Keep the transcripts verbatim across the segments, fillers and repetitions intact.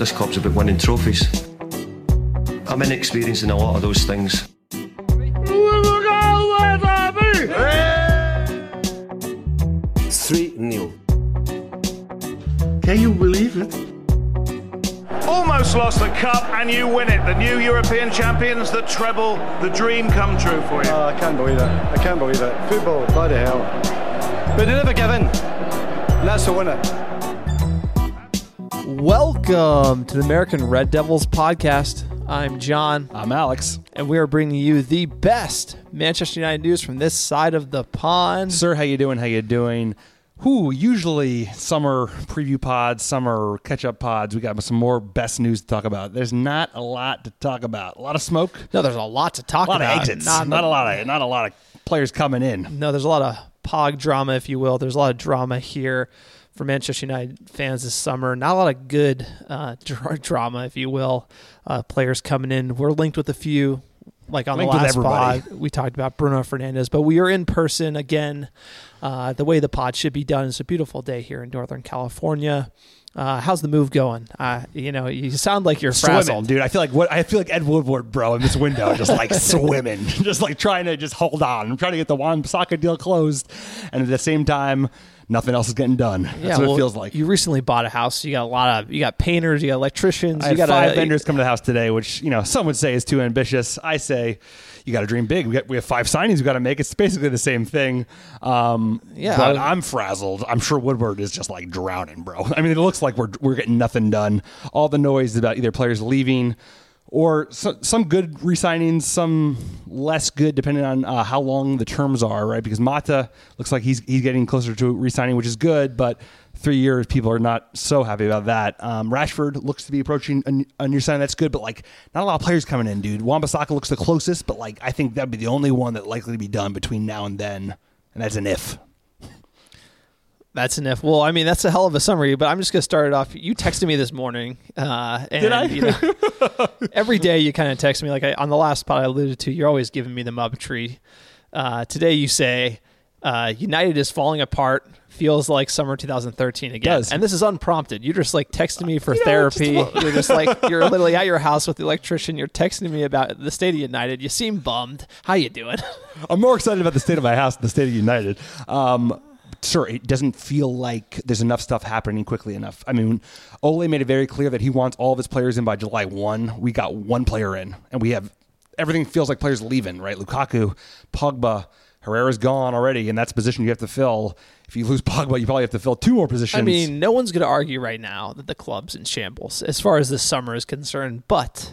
this club's about winning trophies. I'm inexperienced in a lot of those things. three nil. Can you believe it? Almost lost the cup and you win it. The new European champions, the treble, the dream come true for you. Oh, I can't believe it. I can't believe it. Football, bloody hell. But they never give in. And that's the winner. Welcome to the American Red Devils podcast. I'm John. I'm Alex. And we are bringing you the best Manchester United news from this side of the pond. Sir, how you doing? How you doing? Who usually summer preview pods, summer catch-up pods, we got some more best news to talk about. There's not a lot to talk about. A lot of smoke. No, there's a lot to talk about. A lot about. of exits. Not, not a lot of not a lot of players coming in. No, there's a lot of pog drama, if you will. There's a lot of drama here for Manchester United fans this summer. Not a lot of good uh, dr- drama, if you will. Uh, players coming in. We're linked with a few. Like on Linked the last pod, everybody. we talked about Bruno Fernandes, but we are in person again. Uh, the way the pod should be done. It's a beautiful day here in Northern California. Uh, how's the move going? Uh, you know, you sound like you're Swimming, frazzled, dude. I feel like what I feel like Ed Woodward, bro, in this window, just like swimming, just like trying to just hold on. I'm trying to get the Wan-Bissaka deal closed, and at the same time, nothing else is getting done. That's yeah, what well, it feels like. You recently bought a house. So you got a lot of, you got painters, you got electricians. I you had got five a, vendors come to the house today, which, you know, some would say is too ambitious. I say you got to dream big. We got we have five signings we got to make. It's basically the same thing. Um, yeah, but was, I'm frazzled. I'm sure Woodward is just like drowning, bro. I mean, it looks like we're we're getting nothing done. All the noise about either players leaving or so, some good re-signings, some less good, depending on uh, how long the terms are, right? Because Mata looks like he's he's getting closer to re-signing, which is good, but three years, people are not so happy about that. Um, Rashford looks to be approaching a, a new signing. That's good, but like not a lot of players coming in, dude. Wan-Bissaka looks the closest, but like I think that'd be the only one that likely to be done between now and then, and that's an if. That's an if. Well, I mean, that's a hell of a summary, but I'm just going to start it off. You texted me this morning. Uh, and, Did I? You know, every day you kind of text me. Like I, on the last pod I alluded to, you're always giving me the mub tree. Uh, today you say, uh, United is falling apart. Feels like summer two thousand thirteen again. Does. And this is unprompted. You're just like texting me for you know, therapy. just, You're just like, you're literally at your house with the electrician. You're texting me about the state of United. You seem bummed. How you doing? I'm more excited about the state of my house than the state of United. Um, Sure, it doesn't feel like there's enough stuff happening quickly enough. I mean, Ole made it very clear that he wants all of his players in by July first. We got one player in, and we have everything feels like players leaving, right? Lukaku, Pogba, Herrera's gone already, and that's a position you have to fill. If you lose Pogba, you probably have to fill two more positions. I mean, no one's going to argue right now that the club's in shambles as far as this summer is concerned, but...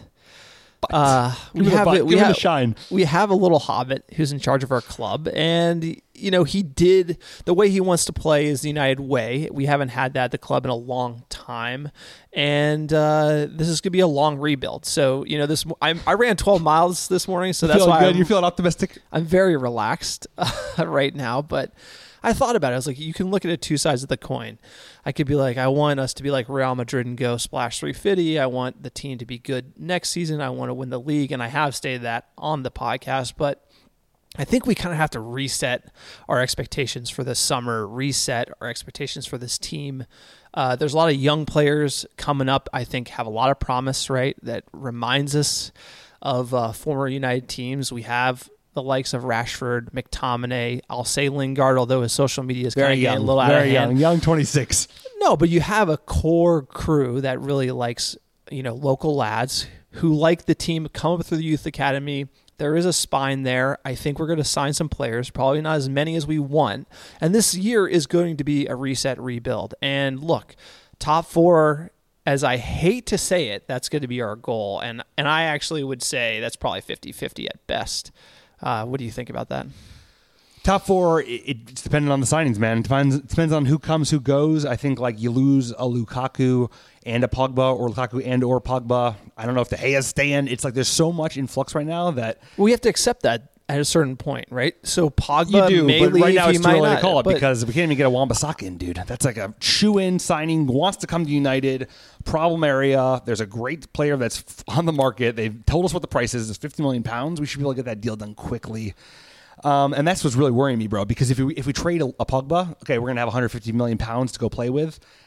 Uh, we have a, it. We give have a shine. We have a little hobbit who's in charge of our club, and you know he did the way he wants to play is the United way. We haven't had that at the club in a long time, and uh, this is going to be a long rebuild. So you know this. I, I ran twelve miles this morning, so that's feeling why good. I'm, You're feeling optimistic. I'm very relaxed uh, right now, but. I thought about it. I was like, you can look at it two sides of the coin. I could be like, I want us to be like Real Madrid and go splash three fifty. I want the team to be good next season. I want to win the league. And I have stated that on the podcast. But I think we kind of have to reset our expectations for this summer, reset our expectations for this team. Uh, there's a lot of young players coming up, I think, have a lot of promise, right? That reminds us of uh, former United teams. We have the likes of Rashford, McTominay, I'll say Lingard, although his social media is Very kind of young, getting a little out very of hand. young, young twenty-six. No, but you have a core crew that really likes, you know, local lads who like the team, come up through the youth academy. There is a spine there. I think we're going to sign some players, probably not as many as we want. And this year is going to be a reset, rebuild. And look, top four, as I hate to say it, that's going to be our goal. And and I actually would say that's probably fifty-fifty at best. Uh, what do you think about that? Top four, it, it's dependent on the signings, man. It depends, it depends on who comes, who goes. I think like you lose a Lukaku and a Pogba, or Lukaku and or Pogba. I don't know if De Gea's staying. It's like there's so much in flux right now that we have to accept that at a certain point, right? So Pogba you do, may but leave, right now he it's too might early not, to call it but because we can't even get a Wan-Bissaka in, dude. That's like a shoe-in signing, wants to come to United, problem area. There's a great player that's on the market. They've told us what the price is. It's fifty million pounds. We should be able to get that deal done quickly. Um, and that's what's really worrying me, bro, because if we, if we trade a, a Pogba, okay, we're going to have one hundred fifty million pounds to go play with.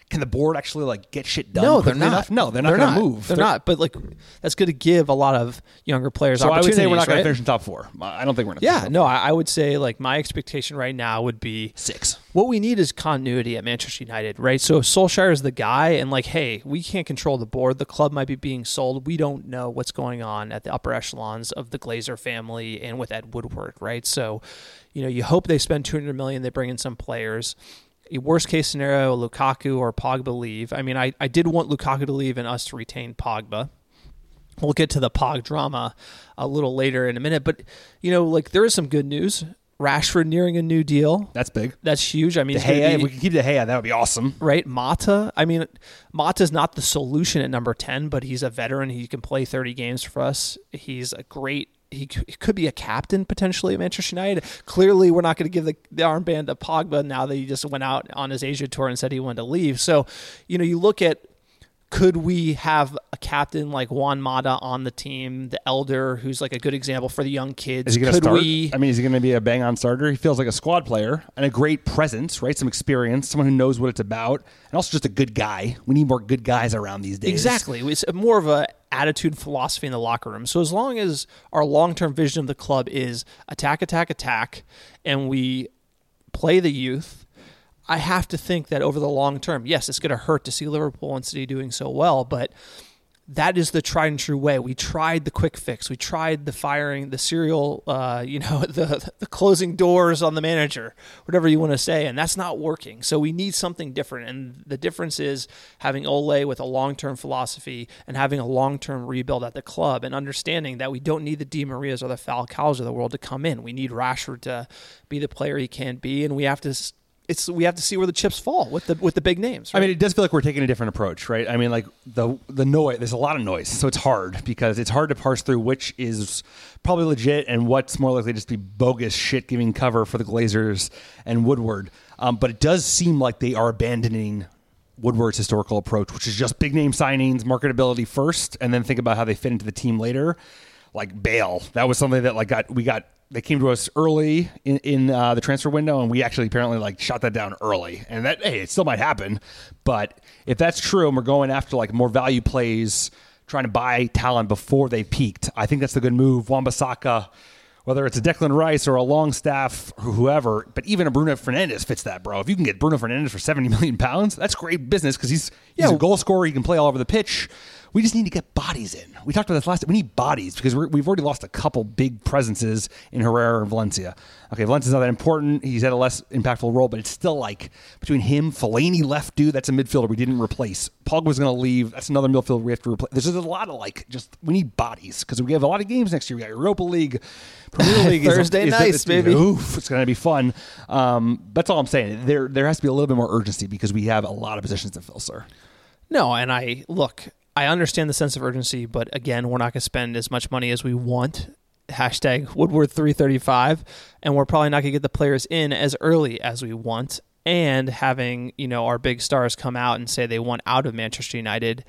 can the board actually like get shit done? No, they're quickly not. Enough? No, they're not going to move. They're, they're not. But like, that's going to give a lot of younger players so opportunities. I would say we're not going right? to finish in top four. I don't think we're going to. Yeah, top no, four. I, I would say like my expectation right now would be six. What we need is continuity at Manchester United, right? So if Solskjaer is the guy, and like, hey, we can't control the board. The club might be being sold. We don't know what's going on at the upper echelons of the Glazer family and with Ed Woodward, right? So, you know, you hope they spend two hundred million dollars, they bring in some players. Worst case scenario, Lukaku or Pogba leave. I mean, I, I did want Lukaku to leave and us to retain Pogba. We'll get to the Pog drama a little later in a minute. But, you know, like there is some good news. Rashford nearing a new deal. That's big. That's huge. I mean, De Gea, if we can keep De Gea, that would be awesome. Right? Mata. I mean, Mata's not the solution at number ten, but he's a veteran. He can play thirty games for us. He's a great... He could be a captain potentially at Manchester United. Clearly, we're not going to give the, the armband to Pogba now that he just went out on his Asia tour and said he wanted to leave. So, you know, you look at, could we have a captain like Juan Mata on the team, the elder, who's like a good example for the young kids? Is he going to could start? We, I mean, is he going to be a bang-on starter? He feels like a squad player and a great presence, right? Some experience, someone who knows what it's about, and also just a good guy. We need more good guys around these days. Exactly. It's more of a attitude philosophy in the locker room. So as long as our long-term vision of the club is attack, attack, attack, and we play the youth, I have to think that over the long term, yes, it's going to hurt to see Liverpool and City doing so well, but that is the tried and true way. We tried the quick fix. We tried the firing, the serial, uh, you know, the the closing doors on the manager, whatever you want to say, and that's not working. So we need something different, and the difference is having Ole with a long-term philosophy and having a long-term rebuild at the club and understanding that we don't need the Di Marias or the Falcaos of the world to come in. We need Rashford to be the player he can be, and we have to... It's we have to see where the chips fall with the with the big names. Right? I mean, it does feel like we're taking a different approach, right? I mean, like the the noise. There's a lot of noise, so it's hard because it's hard to parse through which is probably legit and what's more likely to just be bogus shit giving cover for the Glazers and Woodward. Um, but it does seem like they are abandoning Woodward's historical approach, which is just big name signings, marketability first, and then think about how they fit into the team later. Like Bale, that was something that like got we got. They came to us early in, in uh, the transfer window, and we actually apparently like shot that down early. And that, hey, it still might happen. But if that's true, and we're going after like more value plays, trying to buy talent before they peaked, I think that's the good move. Wan-Bissaka, whether it's a Declan Rice or a Longstaff or whoever, but even a Bruno Fernandes fits that, bro. If you can get Bruno Fernandes for seventy million pounds, that's great business because he's he's Yeah. a goal scorer. He can play all over the pitch. We just need to get bodies in. We talked about this last time. We need bodies because we're, we've already lost a couple big presences in Herrera and Valencia. Okay, Valencia's not that important. He's had a less impactful role, but it's still like between him, Fellaini left, dude, that's a midfielder we didn't replace. Pogba's going to leave. That's another midfielder we have to replace. There's just a lot of like, just we need bodies because we have a lot of games next year. We got Europa League, Premier League. Thursday is, is, nights, is, baby. Oof, it's going to be fun. Um, that's all I'm saying. There, there has to be a little bit more urgency because we have a lot of positions to fill, sir. No, and I look, I understand the sense of urgency, but again, we're not going to spend as much money as we want. Hashtag Woodward three thirty-five, and we're probably not going to get the players in as early as we want. And having, you know, our big stars come out and say they want out of Manchester United,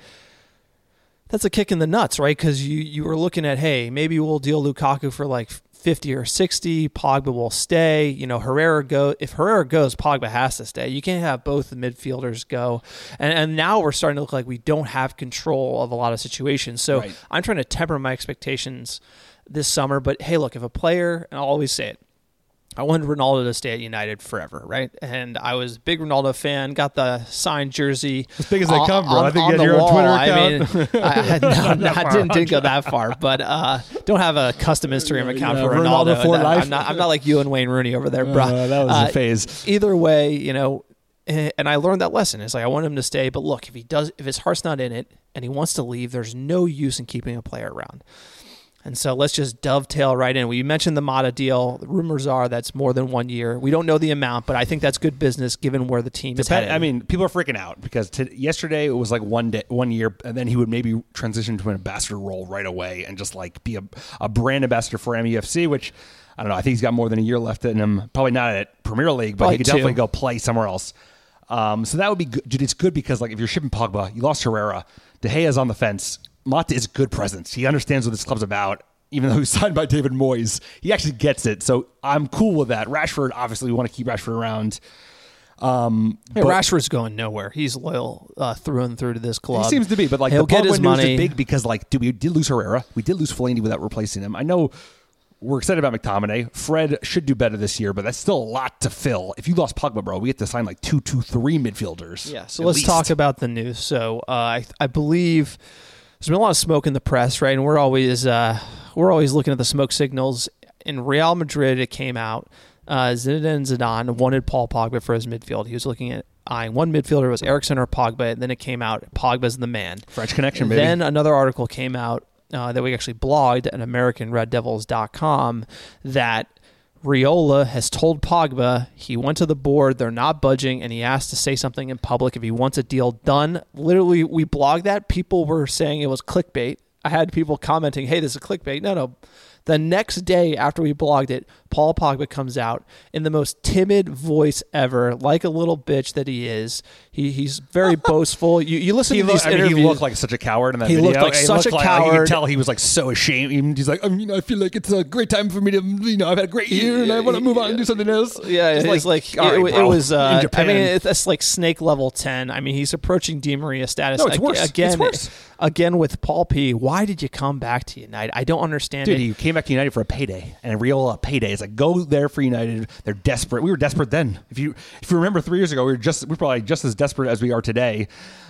that's a kick in the nuts, right? Because you, you were looking at, hey, maybe we'll deal Lukaku for like fifty or sixty, Pogba will stay. You know, Herrera go. If Herrera goes, Pogba has to stay. You can't have both the midfielders go. And and now we're starting to look like we don't have control of a lot of situations. So Right. I'm trying to temper my expectations this summer. But hey, look, if a player, and I'll always say it, I wanted Ronaldo to stay at United forever, right? And I was a big Ronaldo fan, got the signed jersey. As big as they on- come, bro. on- I think on you had the your own wall. Twitter I account. mean, I, no, no, I didn't, didn't go that far, but uh, don't have a custom Instagram account Yeah, for Ronaldo Ronaldo. for No, life. I'm not, I'm not like you and Wayne Rooney over there, bro. Uh, that was Uh, a phase. Either way, you know, eh, and I learned that lesson. It's like I want him to stay, but look, if he does, if his heart's not in it and he wants to leave, there's no use in keeping a player around. And so let's just dovetail right in. We mentioned the Mata deal. The rumors are that's more than one year. We don't know the amount, but I think that's good business given where the team is Depend- headed. I mean, people are freaking out because to, yesterday it was like one day, one year, and then he would maybe transition to an ambassador role right away and just like be a, a brand ambassador for M U F C, which I don't know. I think he's got more than a year left in him. Probably not at Premier League, but Probably he could two. definitely go play somewhere else. Um, so that would be good. Dude, it's good because like if you're shipping Pogba, you lost Herrera. De Gea's on the fence. Mata is good presence. He understands what this club's about. Even though he's signed by David Moyes, he actually gets it. So I'm cool with that. Rashford, obviously, we want to keep Rashford around. Um, Hey, but Rashford's going nowhere. He's loyal uh, through and through to this club. he seems to be, but like He'll the get Pogba his news money. is big because like, dude, we did lose Herrera, we did lose Fellaini without replacing him. I know we're excited about McTominay. Fred should do better this year, but that's still a lot to fill. If you lost Pogba, bro, we have to sign like two, two, three midfielders. Yeah. So at let's least. talk about the news. So uh, I I believe there's been a lot of smoke in the press, right? And we're always uh, we're always looking at the smoke signals. In Real Madrid, it came out. Uh, Zinedine Zidane wanted Paul Pogba for his midfield. He was looking at eyeing one midfielder. It was Eriksen or Pogba. And then it came out Pogba's the man. French connection, baby. Then another article came out uh, that we actually blogged at American Red Devils dot com that Riola has told Pogba he went to the board, they're not budging, and he asked to say something in public if he wants a deal done. Literally, we blogged that. People were saying it was clickbait. I had people commenting, hey, this is clickbait. No, no. The next day after we blogged it, Paul Pogba comes out in the most timid voice ever, like a little bitch that he is. He He's very boastful. You you listen He to looked, these I mean, interviews. he looked like such a coward in that He video. looked like He such looked a like, like, you coward. could tell he was like so ashamed. Even He's like, I mean, I feel like it's a great time for me to, you know, I've had a great year and I want to move on and do something else. Yeah, Just it's like, all it, right, it bro, was. in Uh, I Japan. mean, it's, it's like snake level ten. I mean, he's approaching Di Maria status. No, it's Ag- worse. It's Again, worse. again with Paul P. Why did you come back to United? I don't understand Dude, it. he came back to United for a payday, and a real uh, payday. It's like go there for United. They're desperate. We were desperate then. If you if you remember three years ago, we were just we were probably just as desperate as we are today.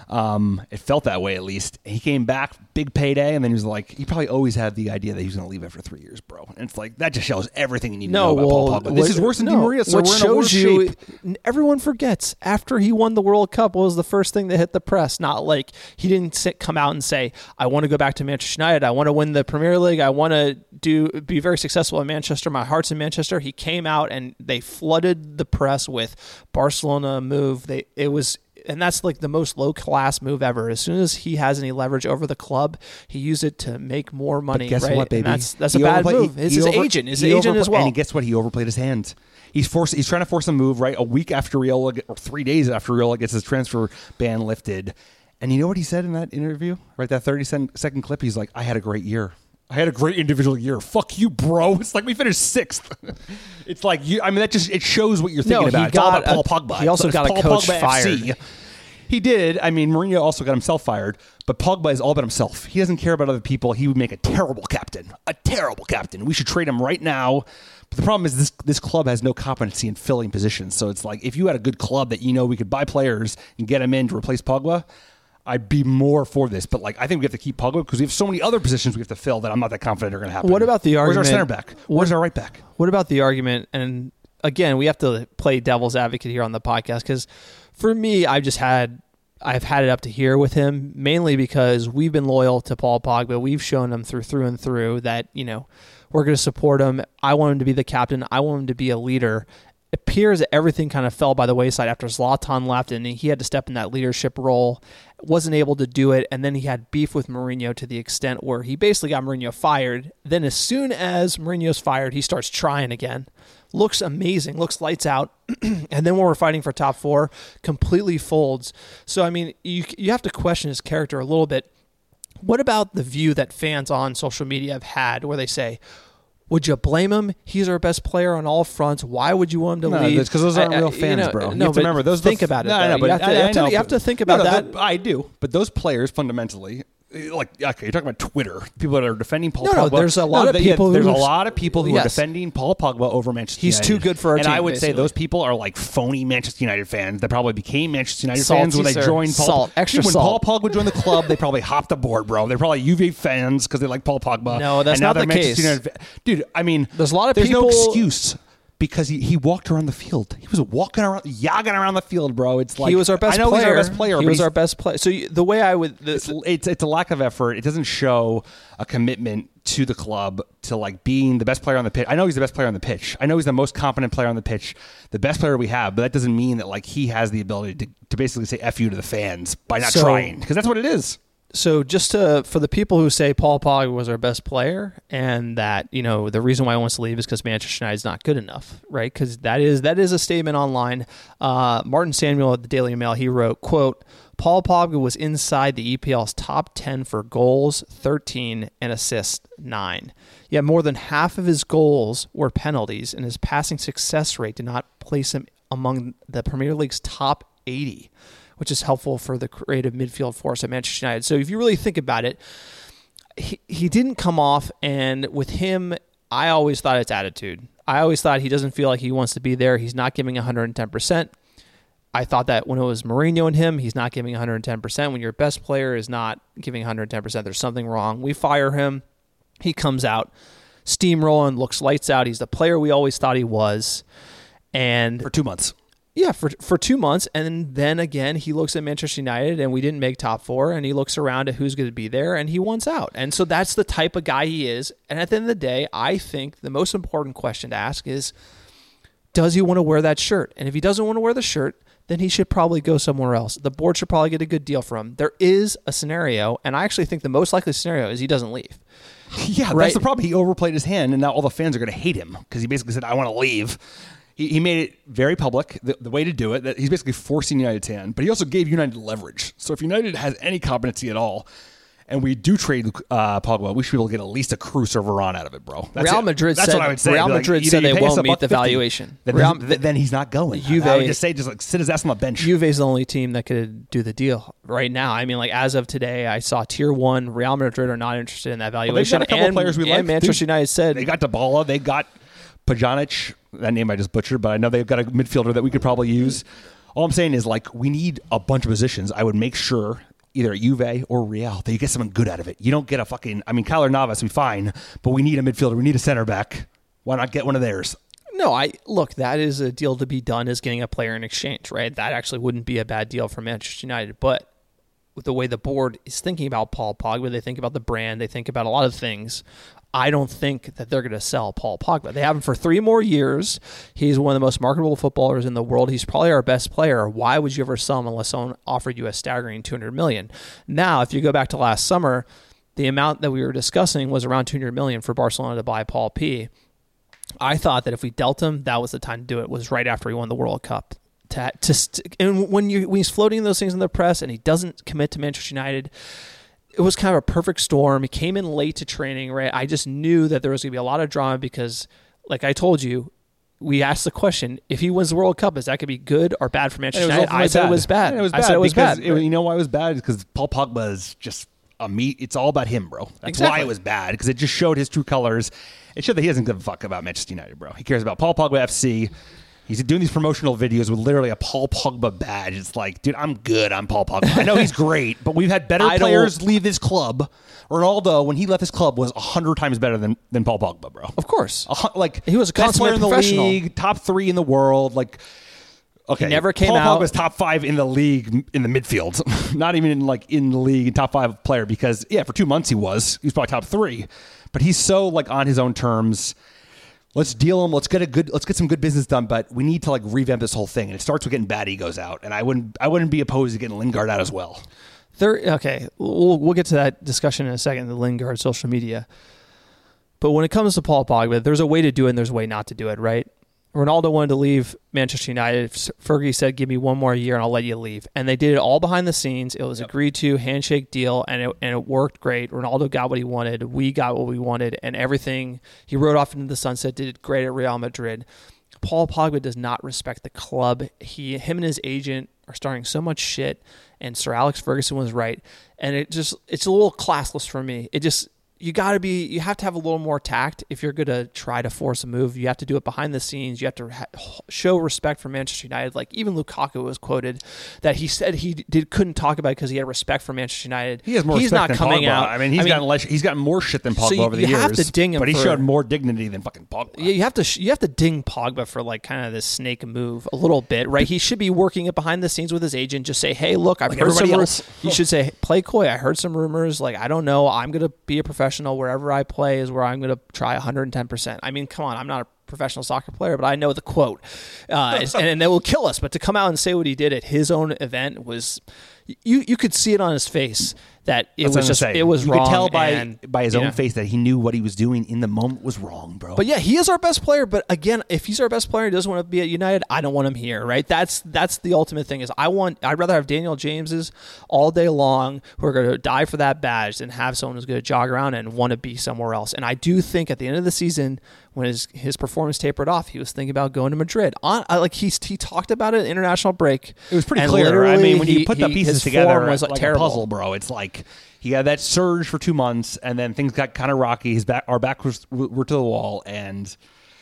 Um, it felt that way at least. He came back, big payday, and then he was like, he probably always had the idea that he was going to leave after three years, bro. And it's like that just shows everything you need No, to know about well, Paul Pogba. This what- is worse than no, Di Maria. So what we're in a shows worse you, shape. everyone forgets after he won the World Cup, what was the first thing that hit the press? Not like he didn't sit, come out and say, "I want to go back to Manchester United. I want to win the Premier League. I want to do be very successful in Manchester. My heart's in Manchester." He came out and they flooded the press with Barcelona move. They it was. And that's like the most low-class move ever. As soon as he has any leverage over the club, he used it to make more money. But guess right? what, baby? And that's that's He a bad overplay- move. he- It's he his over- agent. His he agent overplay- as well. And guess what? He overplayed his hand. He's forced. He's trying to force a move right a week after Riola, get- or three days after Riola gets his transfer ban lifted. And you know what he said in that interview? Right, that thirty second clip. He's like, "I had a great year. I had a great individual year. Fuck you, bro." It's like we finished sixth. It's like you. I mean, that just it shows what you're thinking No, he about. It's all got about a- Paul Pogba. he also It's got a Paul coach Pogba F C. fired. He did. I mean, Mourinho also got himself fired, but Pogba is all about himself. He doesn't care about other people. He would make a terrible captain. A terrible captain. We should trade him right now. But the problem is this this club has no competency in filling positions. So it's like if you had a good club that you know we could buy players and get them in to replace Pogba, I'd be more for this. But like I think we have to keep Pogba because we have so many other positions we have to fill that I'm not that confident are going to happen. What about the Where's argument? our center back? Where's what, our right back? What about the argument? And again, we have to play devil's advocate here on the podcast because for me, I've just had I've had it up to here with him mainly because we've been loyal to Paul Pogba. We've shown him through through and through that you know we're going to support him. I want him to be the captain. I want him to be a leader. It appears that everything kind of fell by the wayside after Zlatan left and he had to step in that leadership role, wasn't able to do it, and then he had beef with Mourinho to the extent where he basically got Mourinho fired. Then as soon as Mourinho's fired, he starts trying again. Looks amazing, looks lights out, and then when we're fighting for top four, completely folds. So, I mean, you you have to question his character a little bit. What about the view that fans on social media have had where they say, would you blame him? He's our best player on all fronts. Why would you want him to No, leave? that's because those aren't I- I- real you fans, know, bro. You No, have to but remember those. think the, about it. No, though. I know, you but have to, I, you I have to- know, you have but- to think no, about no, that. the- I do, but those players fundamentally, like okay, you're talking about Twitter, people that are defending Paul No, no, Pogba. there's a lot of they- yeah, people There's who- a lot of people who are Yes. defending Paul Pogba over Manchester He's United. too good for our and team, I would say basically. those people are like phony Manchester United fans that probably became Manchester United Salty, fans when they sir. joined Paul. Salt. Extra Dude, when salt. Paul Pogba joined the club, they probably hopped aboard, bro. They're probably U V fans because they like Paul Pogba. No, that's and now not they're the Manchester case. United fa- Dude, I mean, There's a lot of there's no people- excuse. Because he, he walked around the field. He was walking around, yogging around the field, bro. It's like he was our best I know player. he's our best player. He but was he's- our best player. So you, the way I would, the, it's, it's it's a lack of effort. It doesn't show a commitment to the club to like being the best player on the pitch. I know he's the best player on the pitch. I know he's the most competent player on the pitch, the best player we have. But that doesn't mean that like he has the ability to, to basically say "f you" to the fans by not So- trying, because that's what it is. So just to, for the people who say Paul Pogba was our best player and that, you know, the reason why he wants to leave is because Manchester United is not good enough, right? Because that is that is a statement online. Uh, Martin Samuel at the Daily Mail, he wrote, quote, Paul Pogba was inside the E P L's top ten for goals, thirteen, and assists, nine. Yet more than half of his goals were penalties, and his passing success rate did not place him among the Premier League's top eighty, which is helpful for the creative midfield force at Manchester United. So if you really think about it, he, he didn't come off, and with him, I always thought it's attitude. I always thought he doesn't feel like he wants to be there. He's not giving one hundred ten percent. I thought that when it was Mourinho and him, he's not giving one hundred ten percent. When your best player is not giving one hundred ten percent, there's something wrong. We fire him. He comes out, steamrolling, looks lights out. He's the player we always thought he was. And For two months. Yeah, for for two months. And then again, he looks at Manchester United, and we didn't make top four, and he looks around at who's going to be there, and he wants out. And so that's the type of guy he is. And at the end of the day, I think the most important question to ask is, does he want to wear that shirt? And if he doesn't want to wear the shirt, then he should probably go somewhere else. The board should probably get a good deal for him. There is a scenario, and I actually think the most likely scenario is he doesn't leave. Yeah, Right? that's the problem. He overplayed his hand, and now all the fans are going to hate him because he basically said, I want to leave. He, he made it very public, the, the way to do it, that he's basically forcing United's hand, but he also gave United leverage. So if United has any competency at all, and we do trade uh, Pogba, we should be able to get at least a Cruz or Varane out of it, bro. That's Real it. Madrid That's said, what I would say. Real Be like, Madrid either said you they pay us won't a meet buck the fifty, valuation. Then, Real, he's, then he's not going. Juve- I would just say, just like sit his ass on the bench. Juve's the only team that could do the deal right now. I mean, like as of today, I saw Tier One. Real Madrid are not interested in that Well, they've valuation. got a couple and, players we and like. Manchester Dude, United said they got Dybala, they got Pjanic. That name I just butchered, but I know they've got a midfielder that we could probably use. All I'm saying is, like, we need a bunch of positions. I would make sure either at Juve or Real that you get someone good out of it. You don't get a fucking, I mean, Kyler Navas would be fine, but we need a midfielder. We need a center back. Why not get one of theirs? No, I look, that is a deal to be done, is getting a player in exchange, right? That actually wouldn't be a bad deal for Manchester United. But with the way the board is thinking about Paul Pogba, they think about the brand, they think about a lot of things. I don't think that they're going to sell Paul Pogba. They have him for three more years. He's one of the most marketable footballers in the world. He's probably our best player. Why would you ever sell him unless someone offered you a staggering two hundred million dollars? Now, if you go back to last summer, the amount that we were discussing was around two hundred million dollars for Barcelona to buy Paul P. I thought that if we dealt him, that was the time to do it, was right after he won the World Cup. To, to st- and when, you, when he's floating those things in the press and he doesn't commit to Manchester United, it was kind of a perfect storm. He came in late to training, right? I just knew that there was going to be a lot of drama because, like I told you, we asked the question, if he wins the World Cup, is that going to be good or bad for Manchester United? I said, it was bad. Yeah, it was bad. I said it was because bad. It, you know why it was bad? Because Paul Pogba is just a meat. It's all about him, bro. That's Exactly. why it was bad, because it just showed his true colors. It showed that he doesn't give a fuck about Manchester United, bro. He cares about Paul Pogba F C. He's doing these promotional videos with literally a Paul Pogba badge. It's like, dude, I'm good. I'm Paul Pogba. I know he's great, but we've had better I don't- players leave this club. Ronaldo, when he left his club, was a hundred times better than, than Paul Pogba, bro. Of course. A hun- like He was a best player consummate in the professional. league, top three in the world. Like, okay, He never came Paul out- Pogba's top five in the league in the midfield, not even in like in the league top five player. Because yeah, for two months he was. He was probably top three, but he's so like on his own terms. Let's deal him. Let's get a good. Let's get some good business done. But we need to like revamp this whole thing, and it starts with getting bad egos out. And I wouldn't. I wouldn't be opposed to getting Lingard out as well. There, okay, we'll, we'll get to that discussion in a second, the Lingard social media. But when it comes to Paul Pogba, there's a way to do it and there's a way not to do it, right? Ronaldo wanted to leave Manchester United. Fergie said, give me one more year and I'll let you leave. And they did it all behind the scenes. It was yep. agreed to, handshake deal, and it, and it worked great. Ronaldo got what he wanted. We got what we wanted. And everything, he rode off into the sunset, did great at Real Madrid. Paul Pogba does not respect the club. He, him and his agent are starting so much shit, and Sir Alex Ferguson was right. And it just, it's a little classless for me. It just, you got to be, you have to have a little more tact if you're going to try to force a move. You have to do it behind the scenes. You have to ha- show respect for Manchester United. Like even Lukaku was quoted that he said he did couldn't talk about it because he had respect for Manchester United. He has more he's respect not than coming Pogba. out. I mean, he's I mean, gotten less, he's gotten more shit than Pogba so you, over the you years. have to ding him, but he for, showed more dignity than fucking Pogba. Yeah, you have to you have to ding Pogba for like kind of this snake move a little bit, right? He should be working it behind the scenes with his agent. Just say, hey, look, I've like heard some. else. You should say, play coy. I heard some rumors. Like I don't know. I'm gonna be a professional wherever I play. Is where I'm going to try one hundred ten percent. I mean, come on, I'm not a professional soccer player, but I know the quote, uh, and, and they will kill us. But to come out and say what he did at his own event was, you you could see it on his face that it That's was just say. it was you wrong. could tell by and, by his own know. face that he knew what he was doing in the moment was wrong, bro. But yeah, he is our best player. But again, if he's our best player, he doesn't want to be at United. I don't want him here, right? That's that's the ultimate thing. Is I want I'd rather have Daniel Jameses all day long who are going to die for that badge than have someone who's going to jog around and want to be somewhere else. And I do think at the end of the season, when his his performance tapered off, he was thinking about going to Madrid. On I, like he he talked about it at international break. It was pretty and clear. I mean, when he, you put he, the pieces his together, form was like terrible. a puzzle, bro. It's like he had that surge for two months, and then things got kind of rocky. His back, our back was were to the wall, and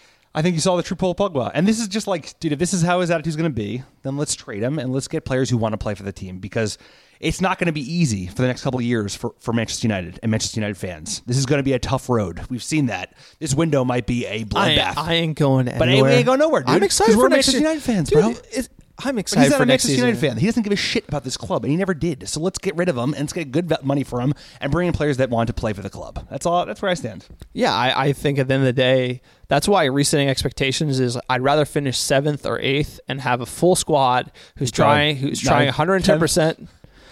I think you saw the true Paul Pogba. And this is just like, dude, if this is how his attitude's going to be, then let's trade him and let's get players who want to play for the team, because it's not going to be easy for the next couple of years for, for Manchester United and Manchester United fans. This is going to be a tough road. We've seen that. This window might be a bloodbath. I, I ain't going anywhere. But we ain't going nowhere, dude. I'm excited for we're next Manchester year. United fans, Dude, bro. It, I'm But excited he's not for a next Manchester season. United fan. He doesn't give a shit about this club, and he never did. So let's get rid of him and let's get good money for him and bring in players that want to play for the club. That's all. That's where I stand. Yeah, I, I think at the end of the day, that's why resetting expectations is I'd rather finish seventh or eighth and have a full squad who's trying who's trying one hundred ten percent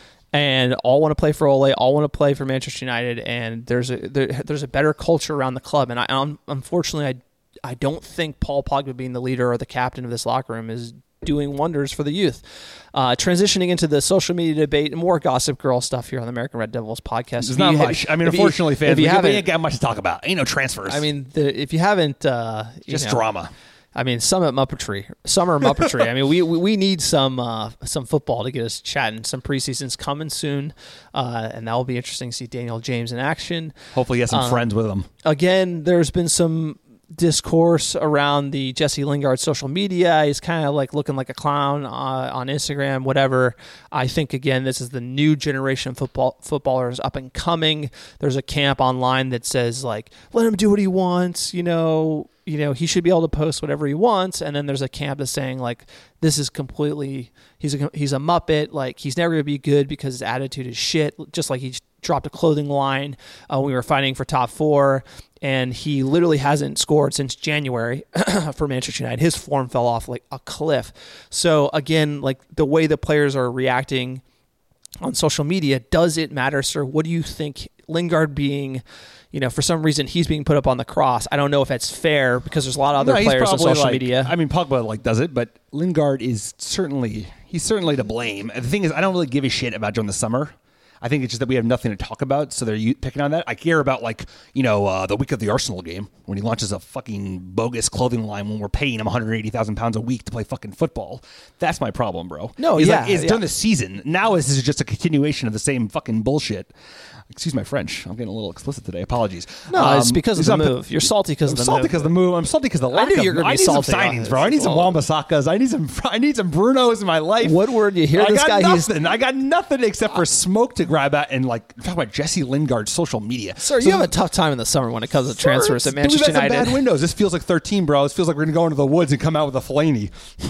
and all want to play for Ole, all want to play for Manchester United, and there's a there, there's a better culture around the club. And I um, unfortunately I I don't think Paul Pogba being the leader or the captain of this locker room is doing wonders for the youth. Uh, transitioning into the social media debate, more Gossip Girl stuff here on the American Red Devils podcast. There's not you, much. I mean, if you- unfortunately, fans, if you we, haven't, we ain't got much to talk about. Ain't no transfers. I mean, the, if you haven't, uh, you just know, drama. I mean, Summit Muppetry, Summer Muppetry. I mean, we we we need some uh, some football to get us chatting. Some preseason's coming soon, uh, and that will be interesting to see Daniel James in action. Hopefully, he has some Um, friends with him. Again, there's been some discourse around the Jesse Lingard social media. He's kind of like looking like a clown uh, on Instagram, whatever. I think, again, this is the new generation of football footballers up and coming. There's a camp online that says, like, let him do what he wants, you know, you know, he should be able to post whatever he wants. And then there's a camp that's saying, like, this is completely, he's a, he's a Muppet. Like, he's never going to be good because his attitude is shit, just like he dropped a clothing line uh, when we were fighting for top four. And he literally hasn't scored since January for Manchester United. His form fell off like a cliff. So again, like the way the players are reacting on social media, does it matter, sir? What do you think? Lingard being, you know, for some reason he's being put up on the cross. I don't know if that's fair because there's a lot of other No, he's players on probably social like- media. I mean, Pogba like does it, but Lingard is certainly he's certainly to blame. And the thing is, I don't really give a shit about during the summer. I think it's just that we have nothing to talk about, so they're u- picking on that. I care about, like, you know, uh, the week of the Arsenal game when he launches a fucking bogus clothing line when we're paying him one hundred eighty thousand pounds a week to play fucking football. That's my problem, bro. No, He's yeah, like, it's yeah. during the season. Now this is just a continuation of the same fucking bullshit. Excuse my French. I'm getting a little explicit today. Apologies. No, it's Um, because of he's the not- move. You're salty because I'm of the salty move. because of the move. I'm salty because of the lack knew of. you were gonna I be need some salty on signings, this. bro. I need some Oh. Wan-Bissakas. I need some. I need some Brunos in my life. Woodward, you hear I this got guy? He's- Nothing. I got nothing except for smoke to grab at and like talk about Jesse Lingard's social media. Sir, So- you have a tough time in the summer when it comes to transfers at Dude, Manchester we've had some United. bad windows. This feels like thirteen, bro. This feels like we're gonna go into the woods and come out with a Fellaini.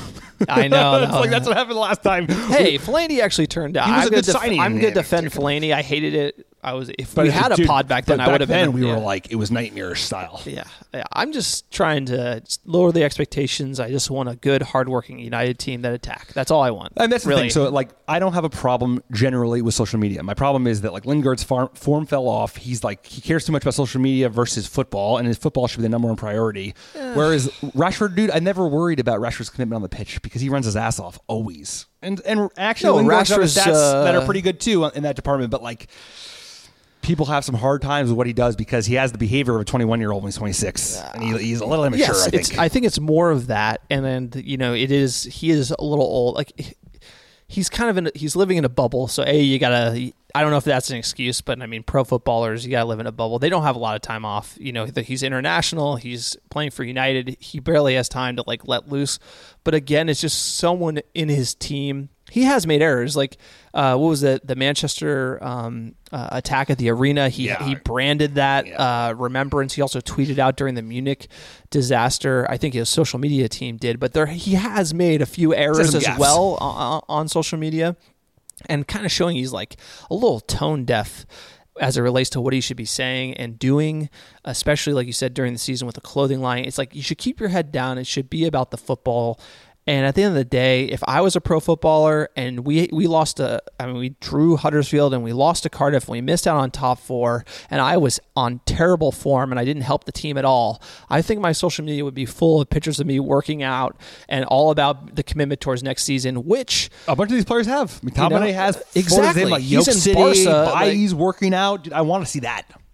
I know. That's no. like that's what happened last time. Hey, Fellaini actually turned out. He was I'm a gonna good signing. I'm going to defend Fellaini. I hated it. I was if But we had a dude, pod back then, but I would have then been. we yeah. were like it was nightmarish style. Yeah, yeah. I'm just trying to lower the expectations. I just want a good, hardworking United team that attack. That's all I want. And that's the really. thing. So, like, I don't have a problem generally with social media. My problem is that, like, Lingard's farm, form fell off. He's like, he cares too much about social media versus football, and his football should be the number one priority. Whereas Rashford, dude, I never worried about Rashford's commitment on the pitch because he runs his ass off always. And and actually, No, Lingard's got Rashford's, stats uh, that are pretty good too in that department. But like, people have some hard times with what he does because he has the behavior of a twenty-one year old when he's twenty-six, and he, he's a little immature. Yes, I think. it's, I think it's more of that, and then you know, it is. He is a little old. Like he's kind of in. He's living in a bubble. So a, you gotta. I don't know if that's an excuse, but I mean, pro footballers, you gotta live in a bubble. They don't have a lot of time off. You know, he's international. He's playing for United. He barely has time to like let loose. But again, it's just someone in his team. He has made errors. Like, uh, what was the the Manchester um, uh, attack at the arena? He Yeah. he branded that Yeah. uh, remembrance. He also tweeted out during the Munich disaster. I think his social media team did, but there he has made a few errors some as gaffes. well on, on social media, and kind of showing he's like a little tone deaf as it relates to what he should be saying and doing, especially like you said during the season with the clothing line. It's like you should keep your head down. It should be about the football. And at the end of the day, if I was a pro footballer and we we lost a, I mean, we drew Huddersfield and we lost to Cardiff and we missed out on top four and I was on terrible form and I didn't help the team at all, I think my social media would be full of pictures of me working out and all about the commitment towards next season, which A bunch of these players have. McTominay You know, has exactly. Like He's Yoke in City, Barca, Bailly's working out. Dude, I want to see that.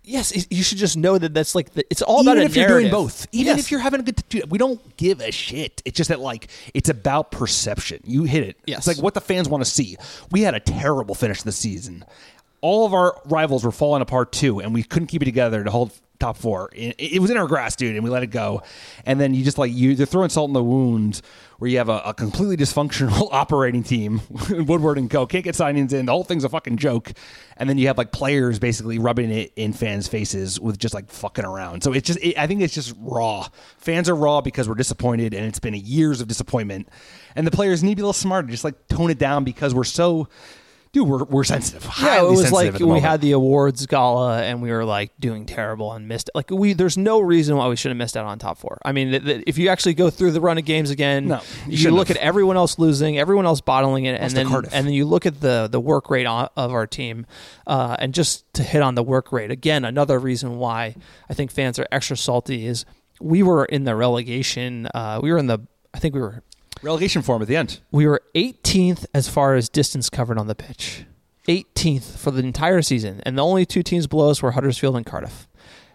Yes, it- you should just know that that's like the, it's all Even about a if you're doing narrative. both, even Yes. if you're having a good, dude, we don't give a shit. It's just that like it's about perception. You hit it. Yes. It's like what the fans want to see. We had a terrible finish to the season. All of our rivals were falling apart too, and we couldn't keep it together to hold top four. It, it was in our grasp, dude, and we let it go. And then you just like you, you're throwing salt in the wounds where you have a, a completely dysfunctional operating team, Woodward and Co. Can't get signings in. The whole thing's a fucking joke. And then you have like players basically rubbing it in fans' faces with just like fucking around. So it's just, it, I think it's just raw. Fans are raw because we're disappointed, and it's been years of disappointment. And the players need to be a little smarter, just like tone it down because we're so. Dude, we're we're sensitive. Yeah, it highly was sensitive like at the we moment. had the awards gala and we were like doing terrible and missed. Like we, there's no reason why we should have missed out on top four. I mean, th- th- if you actually go through the run of games again, No, you you, shouldn't look have. at everyone else losing, everyone else bottling it, and Lost to then Cardiff. and then you look at the the work rate on, of our team, uh, and just to hit on the work rate again, another reason why I think fans are extra salty is we were in the relegation. Uh, we were in the, I think we were relegation form at the end. we were eighteenth as far as distance covered on the pitch. eighteenth for the entire season, and the only two teams below us were Huddersfield and Cardiff.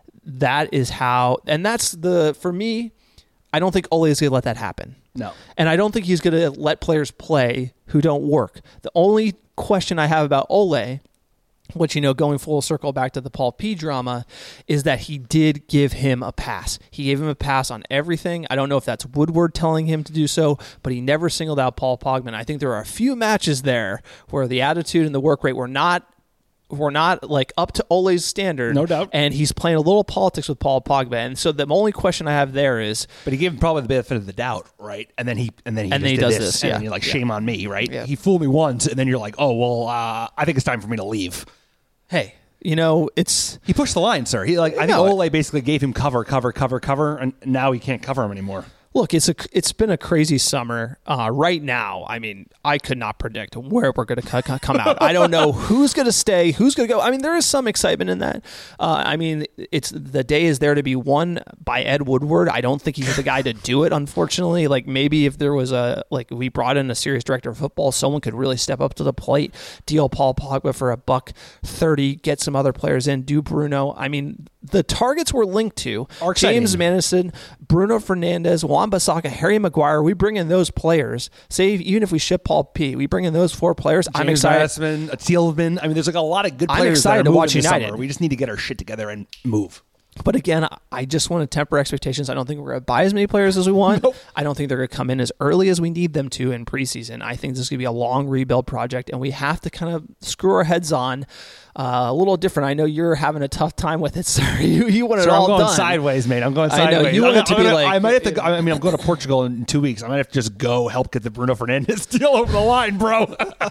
That is how, and that's the, for me, I don't think Ole is going to let that happen. No. And I don't think he's going to let players play who don't work. The only question I have about Ole, which, you know, going full circle back to the Paul P drama, is that he did give him a pass. He gave him a pass on everything. I don't know if that's Woodward telling him to do so, but he never singled out Paul Pogba. I think there are a few matches there where the attitude and the work rate were not were not like up to Ole's standard. No doubt. And he's playing a little politics with Paul Pogba. And so the only question I have there is, But he gave him probably the benefit of the doubt, right? And then he and then he, And just then he did does this, this, and yeah. then you're like, Yeah. shame on me, right? Yeah. He fooled me once, and then you're like, oh well, uh, I think it's time for me to leave. hey, you know, it's He pushed the line, sir. He like I think No, it- Ole basically gave him cover, cover, cover, cover, and now he can't cover him anymore. Look, it's a it's been a crazy summer. Uh, right now, I mean, I could not predict where we're going to come out. I don't know who's going to stay, who's going to go. I mean, there is some excitement in that. Uh, I mean, it's the day is there to be won by Ed Woodward. I don't think he's the guy to do it, unfortunately. Like maybe if there was a like we brought in a serious director of football, someone could really step up to the plate, deal Paul Pogba for a buck thirty, get some other players in, do Bruno. I mean, the targets we're linked to Are exciting. James Madison, Bruno Fernandes, Wan-Bissaka, Harry Maguire. We bring in those players. Say even if we ship Paul P, we bring in those four players. I'm James excited. Madison, Thielman. I mean, there's like a lot of good I'm players excited that are to moving watch this United. summer. We just need to get our shit together and move. But again, I just want to temper expectations. I don't think we're going to buy as many players as we want. Nope. I don't think they're going to come in as early as we need them to in preseason. I think this is going to be a long rebuild project, and we have to kind of screw our heads on uh, a little different. I know you're having a tough time with it, sir. You, you want it So all I'm going done. sideways, mate. I'm going I know, sideways. you I'm want it to gonna- be I'm gonna- like- I might have to. Go, I mean, I'm going to Portugal in two weeks. I might have to just go help get the Bruno Fernandes deal over the line, bro.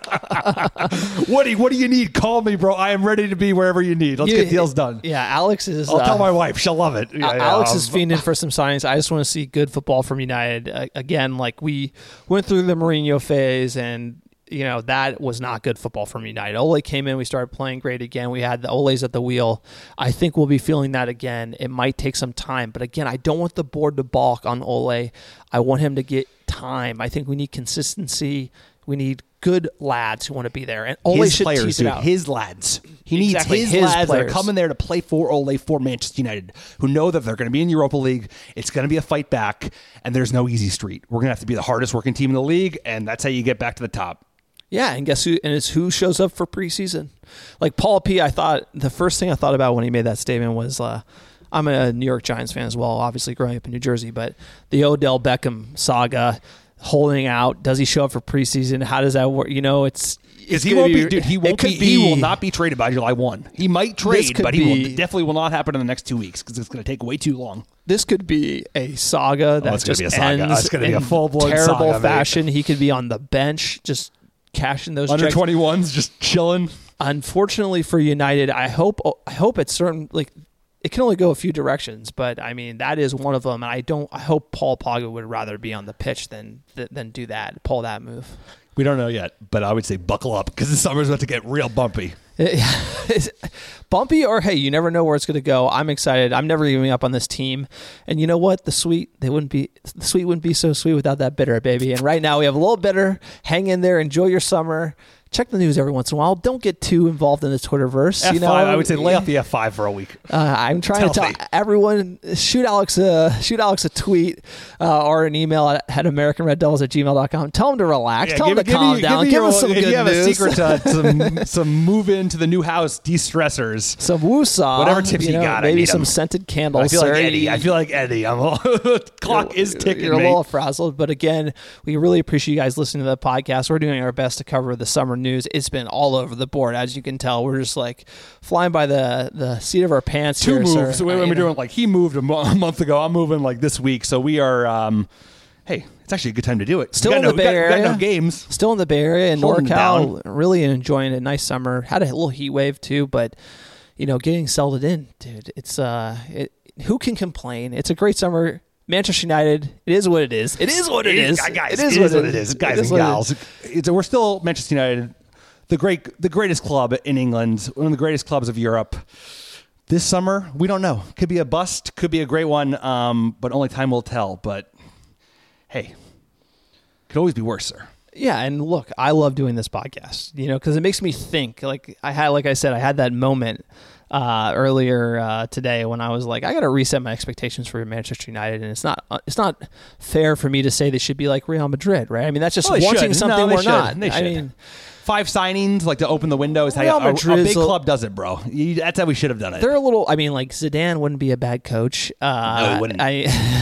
Woody, what do you need? Call me, bro. I am ready to be wherever you need. Let's You- get deals done. Yeah, Alex is. I'll uh, tell my wife. She'll love it. Yeah, Uh, yeah, Alex I'll- is fiending for some signings. I just want to see good football from United. Uh, again, like we went through the Mourinho phase, and you know that was not good football from United. Ole came in, we started playing great again. We had the Ole's at the wheel. I think we'll be feeling that again. It might take some time, but again, I don't want the board to balk on Ole. I want him to get time. I think we need consistency. We need good lads who want to be there, and Ole his should players, tease it dude. out. His lads. He needs Exactly, his, his lads that are players. coming there to play for Ole for Manchester United, who know that they're going to be in Europa League. It's going to be a fight back, and there's no easy street. We're going to have to be the hardest working team in the league, and that's how you get back to the top. Yeah, and guess who? And it's who shows up for preseason. Like Paul P. I thought the first thing I thought about when he made that statement was, uh, I'm a New York Giants fan as well, obviously growing up in New Jersey, but the Odell Beckham saga, holding out. Does he show up for preseason? How does that work? You know, it's Because it's he gonna won't be, dude. He it won't could be, He will not be traded by July first. He might trade, could but he be- will, definitely will not happen in the next two weeks because it's going to take way too long. This could be a saga that it's gonna just be a saga. ends It's gonna be a in full-blown terrible saga, mate. fashion. He could be on the bench, just cashing those Under checks. twenty-ones, just chilling. Unfortunately for United, I hope I hope it's certain like it can only go a few directions, but I mean that is one of them. And I don't. I hope Paul Pogba would rather be on the pitch than than do that, pull that move. We don't know yet, but I would say buckle up because the summer's about to get real bumpy. It's bumpy or hey, you never know where it's going to go. I'm excited. I'm never giving up on this team. And you know what? The sweet they wouldn't be the sweet wouldn't be so sweet without that bitter, baby. And right now we have a little bitter. Hang in there. Enjoy your summer. check the news every once in a while. Don't get too involved in the Twitterverse. F five, you know, I would say lay off the F five for a week. Uh, I'm trying It's to tell healthy. everyone, shoot Alex a shoot Alex a tweet uh, or an email at, at American Red Devils at gmail dot com. Tell him to relax. Yeah, tell him to calm me- down. me Give your- us some if good you have news. a secret to some, some move into the new house de-stressors. Some woosah. Whatever tips you know, got, I Maybe need some 'em. scented candles. I feel like sir. Eddie. I feel like Eddie. I'm a, clock You're- is ticking, You're a mate. little frazzled, but again, we really appreciate you guys listening to the podcast. We're doing our best to cover the summer news. It's been all over the board, as you can tell. We're just like flying by the, the seat of our pants. Two here, moves. sir. So we- I- we're you know. doing like he moved a, mo- a month ago. I'm moving like this week. So we are. Um, hey, it's actually a good time to do it. Still We got in no, the we Bay got- we got Area. no games. Still in the Bay Area and Holding it NorCal, really enjoying a nice summer. Had a little heat wave too, but you know, getting settled in, dude. It's uh, it, who can complain? It's a great summer. Manchester United. It is what it is. It is what it is. Guys, it is, what it is, guys It is and what it gals. It's, we're still Manchester United, the great, the greatest club in England, one of the greatest clubs of Europe. This summer, we don't know. Could be a bust, could be a great one, um, but only time will tell. But hey, could always be worse, sir. Yeah, and look, I love doing this podcast, you know, because it makes me think. Like I had, like I said, I had that moment uh, earlier uh, today when I was like, I got to reset my expectations for Manchester United, and it's not, uh, it's not fair for me to say they should be like Real Madrid, right? I mean, that's just Well, they wanting should. something No, they we're should. not. They I should. mean, Five signings, like to open the window, is how you, Real a, a Madrid's big a- club does it, bro. You, that's how we should have done it. they're a little. I mean, like Zidane wouldn't be a bad coach. Uh, No, he wouldn't. I,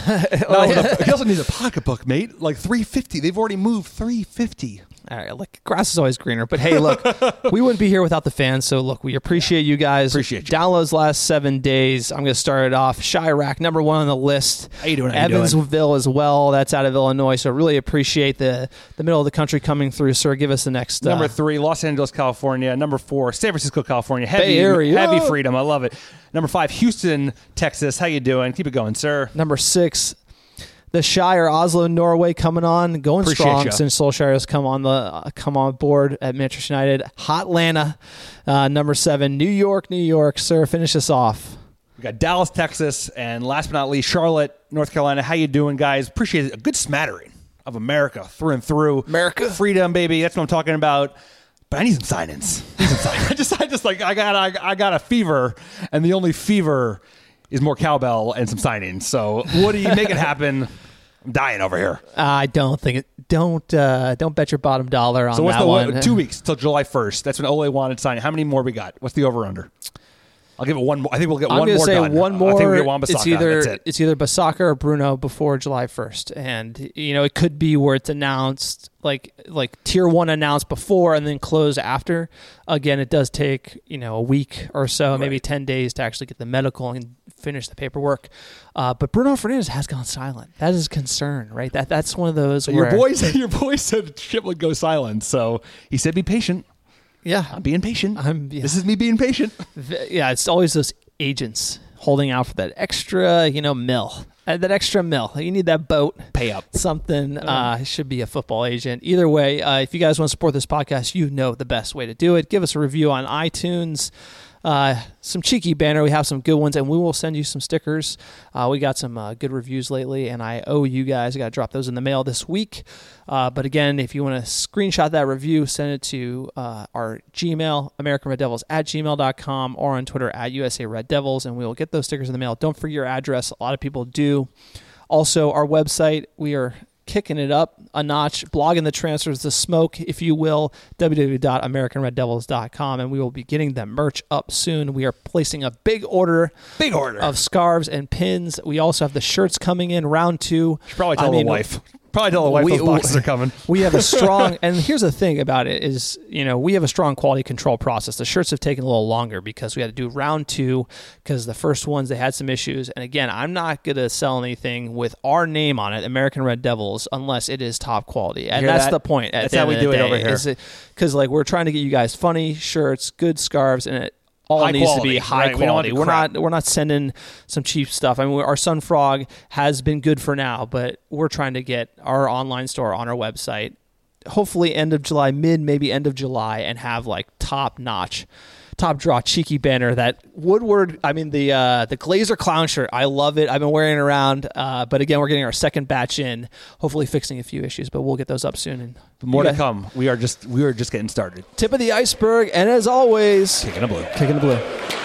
No, with a- he also needs a pocketbook, mate. Like three fifty. They've already moved three fifty. All right, like grass is always greener. But hey, look, we wouldn't be here without the fans. So look, we appreciate you guys. Appreciate you. Downloads last seven days. I'm going to start it off. Chirac, number one on the list. How you doing? How you doing? Evansville as well. That's out of Illinois. So really appreciate the the middle of the country coming through, sir. Give us the next uh, Number three, Los Angeles, California. Number four, San Francisco, California. Heavy, Bay Area. heavy freedom. I love it. Number five, Houston, Texas. How you doing? Keep it going, sir. number six. The Shire, Oslo, Norway, coming on, going Appreciate strong ya. since Solskjaer has come on the uh, come on board at Manchester United. Hotlanta, uh, number seven. New York, New York, sir. Finish us off. We got Dallas, Texas, and last but not least, Charlotte, North Carolina. How you doing, guys? Appreciate it. A good smattering of America through and through. America. Freedom, baby. That's what I'm talking about. But I need some signings. I, need some signings. I just, I just like, I got, I, I got a fever, and the only fever is more cowbell and some signings. So, what do you make it happen? I'm dying over here. I don't think it. Don't uh, don't bet your bottom dollar on So what's that the one. two weeks till July first? That's when Ole wanted signing. How many more we got? What's the over under? I'll give it one more. I think we'll get I'm one gonna more say done. one more. I think we get Wan-Bissaka. It's either That's it. it's either Basaka or Bruno before July first, and you know it could be where it's announced like like tier one announced before and then close after. Again, it does take you know a week or so, maybe ten days to actually get the medical and finish the paperwork. Uh, but Bruno Fernandes has gone silent. That is a concern, right? That that's one of those. Your where, boys, your boys said shit would go silent. So he said, "Be patient." yeah, I'm being patient. I'm- yeah. This is me being patient. yeah, it's always those agents holding out for that extra, you know, mil. Uh, that extra mil. You need that boat. Pay up. Something uh, should be a football agent. Either way, uh, if you guys want to support this podcast, you know the best way to do it. Give us a review on iTunes. Uh, some cheeky banner. We have some good ones, and we will send you some stickers. Uh, we got some uh, good reviews lately, and I owe you guys. I got to drop those in the mail this week. Uh, but again, if you want to screenshot that review, send it to uh, our Gmail, American Red Devils at gmail dot com, or on Twitter at U S A Red Devils, and we will get those stickers in the mail. Don't forget your address. A lot of people do. Also, our website, we are kicking it up a notch, blogging the transfers, the smoke, if you will, w w w dot american red devils dot com, and we will be getting the merch up soon. We are placing a big order, Big order. of scarves and pins. We also have the shirts coming in, round two. Should probably tell I mean, the wife. Probably tell the wife we- those boxes are coming. We have a strong, and here's the thing about it is, you know, we have a strong quality control process. The shirts have taken a little longer because we had to do round two because the first ones, they had some issues. And again, I'm not going to sell anything with our name on it, American Red Devils, unless it is top quality. And Hear that's that? the point. At That's the how end we of do the it over day, here. is it- Because like we're trying to get you guys funny shirts, good scarves, and it all High needs quality, to be high right? We don't want quality. the We're crap. not we're not sending some cheap stuff. I mean, our Sun Frog has been good for now, but we're trying to get our online store on our website. Hopefully, end of July, mid maybe end of July, and have like top notch. top draw cheeky banner. That Woodward, I mean the uh, the Glazer clown shirt. I love it. I've been wearing it around. Uh, but again, we're getting our second batch in, hopefully fixing a few issues. But we'll get those up soon. And more yeah. to come. We are just we are just getting started. Tip of the iceberg, and as always, Kicking the blue. Kicking the blue.